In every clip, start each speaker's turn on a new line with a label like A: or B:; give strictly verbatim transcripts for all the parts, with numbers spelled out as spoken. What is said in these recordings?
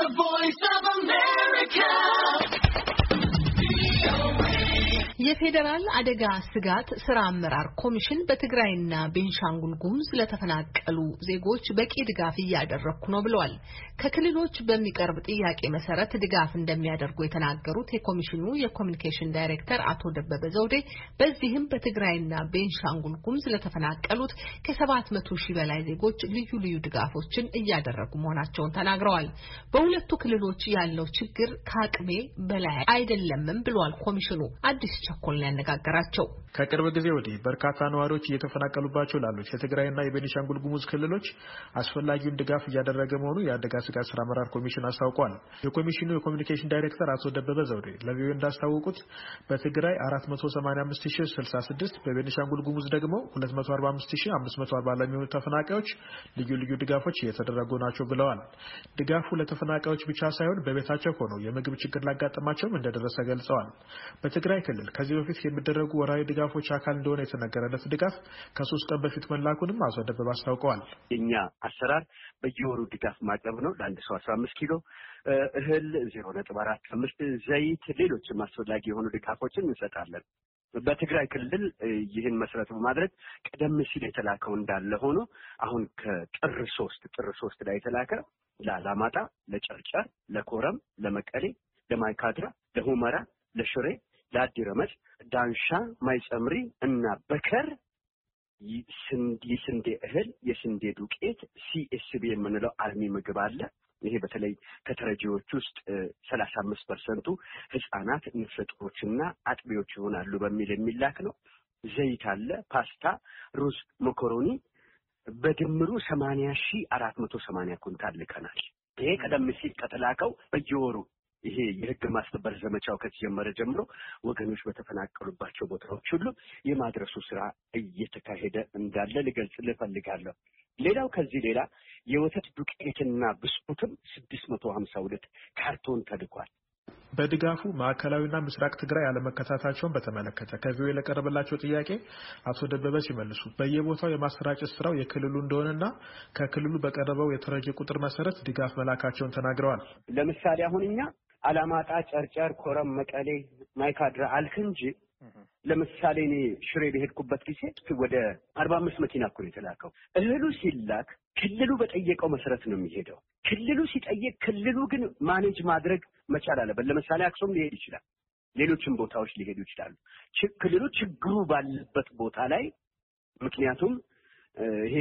A: The Voice of America.
B: የፌደራል አደጋ ስጋት ስራ አመራር ኮሚሽን በትግራይና ቤንሻንጉል ጉሙዝ ለተፈናቀሉ ዜጎች በቂ ድጋፍ እያደረኩ ነው ብለዋል። ከክልሎች በሚቀርብ ጥያቄ መሰረት ድጋፍ እንደሚያደርጉ የተናገሩት የኮሚሽኑ የኮሙኒኬሽን ዳይሬክተር አቶ ደበበ ዘውዴ በዚህም በትግራይና ቤንሻንጉል ጉሙዝ ለተፈናቀሉት ከሰባት መቶ ሺህ በላይ ዜጎች ልዩ ልዩ ድጋፎችን እያደረጉ መሆናቸውን ተናግረዋል። በሁለቱ ክልሎች ያለው ችግር ከአቅሜ በላይ አይደለምም ብለዋል ኮሚሽኑ። አዲስ ቸኮል ያነጋገራቸው
C: ከቅርብ ጊዜ ወዲህ በርካታ ነዋሪዎች እየተፈናቀሉባቸው ላሉት የትግራይና የቤኒሻንጉል ጉሙዝ ክልሎች አስፈላጊውን ድጋፍ እያደረገ መሆኑ የአደጋ ስጋት ስራ አመራር ኮሚሽን አስታውቋል። የኮሚሽኑ የኮሙኒኬሽን ዳይሬክተር አቶ ደበበ ዘውዴ ለቪኦኤ እንዳስታወቁት በትግራይ አራት መቶ ሰማንያ አምስት ሺህ ስልሳ ስድስት በቤኒሻንጉል ጉሙዝ ደግሞ ሁለት መቶ አርባ አምስት ሺህ አምስት መቶ አርባ ለሚሆኑ ተፈናቃዮች ልዩ ልዩ ድጋፎች እየተደረጉ ናቸው ብለዋል። ድጋፉ ለተፈናቃዮች ብቻ ሳይሆን በቤታቸው ሆነው የምግብ ችግር ላጋጠማቸውም እንደደረሰ ገልጸዋል። በትግራይ ክልል ከዚህ በፊት የሚደረጉ ወራዊ ድጋፎች አካል እንደሆነ የተነገረለት ድጋፍ ከሶስት ቀን በፊት መላኩንም አቶ ደበበ አስታውቀዋል።
D: የኛ አሰራር በየወሩ ድጋፍ ማቅረብ ነው። ለአንድ ሰው አስራ አምስት ኪሎ እህል፣ ዜሮ ነጥብ አራት አምስት ዘይት፣ ሌሎችም አስፈላጊ የሆኑ ድጋፎችን እንሰጣለን። በትግራይ ክልል ይህን መሰረት በማድረግ ቀደም ሲል የተላከው እንዳለ ሆኖ አሁን ከጥር ሶስት ጥር ሶስት ላይ የተላከ ለአላማጣ፣ ለጨርጨር፣ ለኮረም፣ ለመቀሌ፣ ለማይካድራ፣ ለሁመራ፣ ለሽሬ፣ ለአዲረመጽ፣ ዳንሻ፣ ማይጸምሪ እና በከር የስንዴ እህል፣ የስንዴ ዱቄት፣ ሲኤስቢ የምንለው አልሚ ምግብ አለ። ይሄ በተለይ ከተረጂዎች ውስጥ ሰላሳ አምስት ፐርሰንቱ ህፃናት፣ ነፍሰ ጡሮችና አጥቢዎች ይሆናሉ በሚል የሚላክ ነው። ዘይት አለ፣ ፓስታ፣ ሩዝ፣ መኮሮኒ በድምሩ ሰማንያ ሺህ አራት መቶ ሰማንያ ኩንታል ልከናል። ይሄ ቀደም ሲል ከተላከው በየወሩ ይሄ የህግ ማስከበር ዘመቻው ከተጀመረ ጀምሮ ወገኖች በተፈናቀሉባቸው ቦታዎች ሁሉ የማድረሱ ስራ እየተካሄደ እንዳለ ልገልጽልህ እፈልጋለሁ። ሌላው ከዚህ ሌላ የወተት ዱቄትና ብስኩትም ስድስት መቶ ሀምሳ ሁለት ካርቶን ተልኳል።
C: በድጋፉ ማዕከላዊና ምስራቅ ትግራይ አለመከታታቸውን በተመለከተ ከቪኦኤ ለቀረበላቸው ጥያቄ አቶ ደበበ ሲመልሱ በየቦታው የማሰራጨት ስራው የክልሉ እንደሆነና ከክልሉ በቀረበው የተረጂ ቁጥር መሰረት ድጋፍ መላካቸውን ተናግረዋል።
D: ለምሳሌ አሁን እኛ አላማጣ፣ ጨርጨር፣ ኮረም፣ መቀሌ፣ ማይካድራ አልክ እንጂ ለምሳሌ እኔ ሽሬ በሄድኩበት ጊዜ ወደ አርባ አምስት መኪና እኮ ነው የተላከው። እህሉ ሲላክ ክልሉ በጠየቀው መሰረት ነው የሚሄደው። ክልሉ ሲጠየቅ ክልሉ ግን ማኔጅ ማድረግ መቻል አለበት። ለምሳሌ አክሱም ሊሄድ ይችላል፣ ሌሎችም ቦታዎች ሊሄዱ ይችላሉ። ክልሉ ችግሩ ባለበት ቦታ ላይ ምክንያቱም ይሄ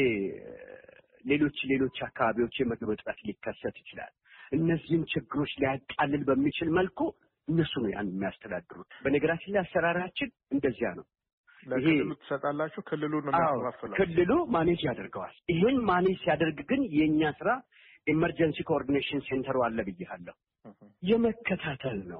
D: ሌሎች ሌሎች አካባቢዎች የምግብ እጥረት ሊከሰት ይችላል። እነዚህን ችግሮች ሊያቃልል በሚችል መልኩ እነሱ ነው ያን የሚያስተዳድሩት። በነገራችን ላይ አሰራራችን እንደዚያ ነው።
C: ለክልሉ ተሰጣላችሁ፣ ክልሉ ነው የሚያስተባብረው፣
D: ክልሉ ማኔጅ ያደርገዋል። ይሄን ማኔጅ ሲያደርግ ግን የኛ ስራ ኢመርጀንሲ ኮኦርዲኔሽን ሴንተሩ አለ ብያለሁ፣ የመከታተል ነው።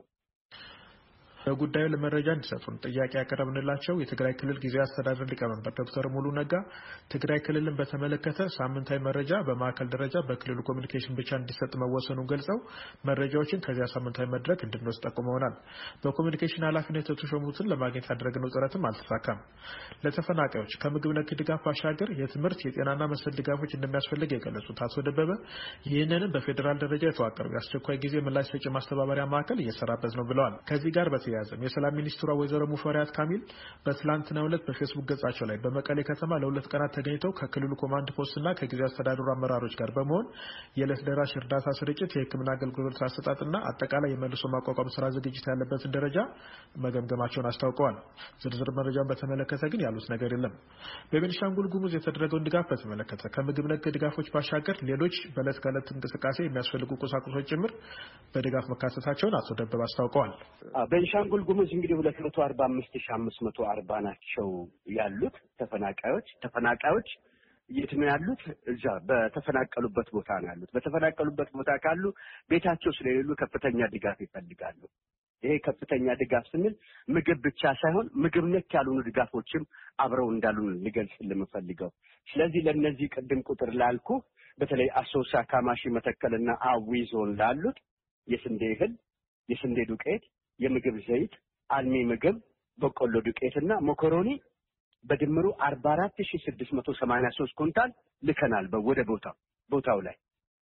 C: በጉዳዩ ለመረጃ እንዲሰጡን ጥያቄ ያቀረብንላቸው የትግራይ ክልል ጊዜያዊ አስተዳደር ሊቀመንበር ዶክተር ሙሉ ነጋ ትግራይ ክልልን በተመለከተ ሳምንታዊ መረጃ በማዕከል ደረጃ በክልሉ ኮሙኒኬሽን ብቻ እንዲሰጥ መወሰኑን ገልጸው መረጃዎችን ከዚያ ሳምንታዊ መድረክ እንድንወስድ ጠቁመውናል። በኮሙኒኬሽን ኃላፊነት የተሾሙትን ለማግኘት ያደረግነው ጥረትም አልተሳካም። ለተፈናቃዮች ከምግብ ነክ ድጋፍ ባሻገር የትምህርት የጤናና መሰል ድጋፎች እንደሚያስፈልግ የገለጹት አቶ ደበበ ይህንንም በፌዴራል ደረጃ የተዋቀረው የአስቸኳይ ጊዜ ምላሽ ሰጪ ማስተባበሪያ ማዕከል እየሰራበት ነው ብለዋል። ከዚህ ጋር በተያያዘ የሰላም ሚኒስትሯ ወይዘሮ ሙፈሪያት ካሚል በትላንትናው ዕለት በፌስቡክ ገጻቸው ላይ በመቀሌ ከተማ ለሁለት ቀናት ተገኝተው ከክልሉ ኮማንድ ፖስትና ከጊዜያዊ አስተዳደሩ አመራሮች ጋር በመሆን የዕለት ደራሽ እርዳታ ስርጭት፣ የሕክምና አገልግሎት አሰጣጥና አጠቃላይ የመልሶ ማቋቋም ስራ ዝግጅት ያለበትን ደረጃ መገምገማቸውን አስታውቀዋል። ዝርዝር መረጃውን በተመለከተ ግን ያሉት ነገር የለም። በቤኒሻንጉል ጉሙዝ የተደረገውን ድጋፍ በተመለከተ ከምግብ ነክ ድጋፎች ባሻገር ሌሎች በዕለት ከዕለት እንቅስቃሴ የሚያስፈልጉ ቁሳቁሶች ጭምር በድጋፍ መካተታቸውን አቶ ደበበ አስታውቀዋል።
D: ቤኒሻንጉል ጉሙዝ እንግዲህ ሁለት መቶ አርባ አምስት ሺህ አምስት መቶ አርባ ናቸው ያሉት ተፈናቃዮች ተፈናቃዮች የት ነው ያሉት? እዛ በተፈናቀሉበት ቦታ ነው ያሉት። በተፈናቀሉበት ቦታ ካሉ ቤታቸው ስለሌሉ ከፍተኛ ድጋፍ ይፈልጋሉ። ይሄ ከፍተኛ ድጋፍ ስንል ምግብ ብቻ ሳይሆን ምግብ ነክ ያልሆኑ ድጋፎችም አብረው እንዳሉ ልገልጽ ለምፈልገው። ስለዚህ ለነዚህ ቅድም ቁጥር ላልኩ በተለይ አሶሳ፣ ካማሺ፣ መተከልና አዊ ዞን ላሉት የስንዴ እህል፣ የስንዴ ዱቄት፣ የምግብ ዘይት፣ አልሚ ምግብ፣ በቆሎ ዱቄትና መኮሮኒ በድምሩ አርባ አራት ሺህ ስድስት መቶ ሰማንያ ሶስት ኩንታል ልከናል ወደ ቦታው ቦታው ላይ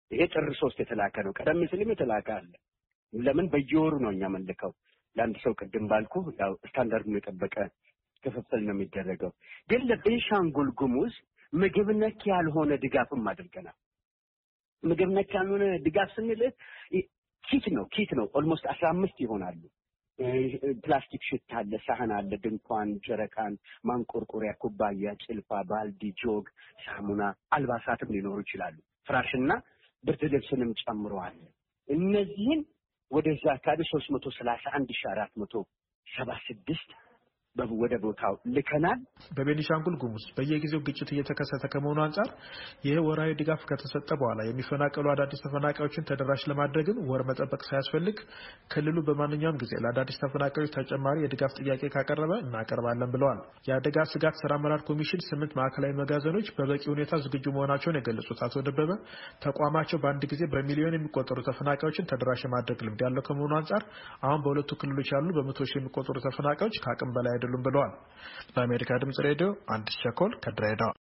D: ይሄ ጥር ሶስት የተላከ ነው። ቀደም ሲልም የተላከ አለ። ለምን በየወሩ ነው እኛ መልከው ለአንድ ሰው ቅድም ባልኩ ያው ስታንዳርዱን የጠበቀ ክፍፍል ነው የሚደረገው። ግን ለቤንሻንጉል ጉሙዝ ምግብ ነክ ያልሆነ ድጋፍም አድርገናል። ምግብ ነክ ያልሆነ ድጋፍ ስንል ኪት ነው ኪት ነው ኦልሞስት አስራ አምስት ይሆናሉ። ፕላስቲክ ሽታ አለ፣ ሳህን አለ፣ ድንኳን፣ ጀረካን፣ ማንቆርቆሪያ፣ ኩባያ፣ ጭልፋ፣ ባልዲ፣ ጆግ፣ ሳሙና፣ አልባሳትም ሊኖሩ ይችላሉ። ፍራሽና ብርድ ልብስንም ጨምረዋል። እነዚህን ወደዛ አካባቢ ሶስት መቶ ሰላሳ አንድ ሺህ አራት መቶ ሰባ ስድስት ወደ ቦታው ልከናል።
C: በቤኒሻንጉል ጉሙዝ በየጊዜው ግጭት እየተከሰተ ከመሆኑ አንፃር ይሄ ወራዊ ድጋፍ ከተሰጠ በኋላ የሚፈናቀሉ አዳዲስ ተፈናቃዮችን ተደራሽ ለማድረግም ወር መጠበቅ ሳያስፈልግ ክልሉ በማንኛውም ጊዜ ለአዳዲስ ተፈናቃዮች ተጨማሪ የድጋፍ ጥያቄ ካቀረበ እናቀርባለን ብለዋል። የአደጋ ስጋት ስራ አመራር ኮሚሽን ስምንት ማዕከላዊ መጋዘኖች በበቂ ሁኔታ ዝግጁ መሆናቸውን የገለጹት አቶ ደበበ ተቋማቸው በአንድ ጊዜ በሚሊዮን የሚቆጠሩ ተፈናቃዮችን ተደራሽ ማድረግ ልምድ ያለው ከመሆኑ አንፃር አሁን በሁለቱ ክልሎች ያሉ በመቶ ሺህ የሚቆጠሩ ተፈናቃዮች ከአቅም በላይ አይደሉም ብለዋል። ለአሜሪካ ድምጽ ሬዲዮ አዲስ ቸኮል ከድሬዳዋ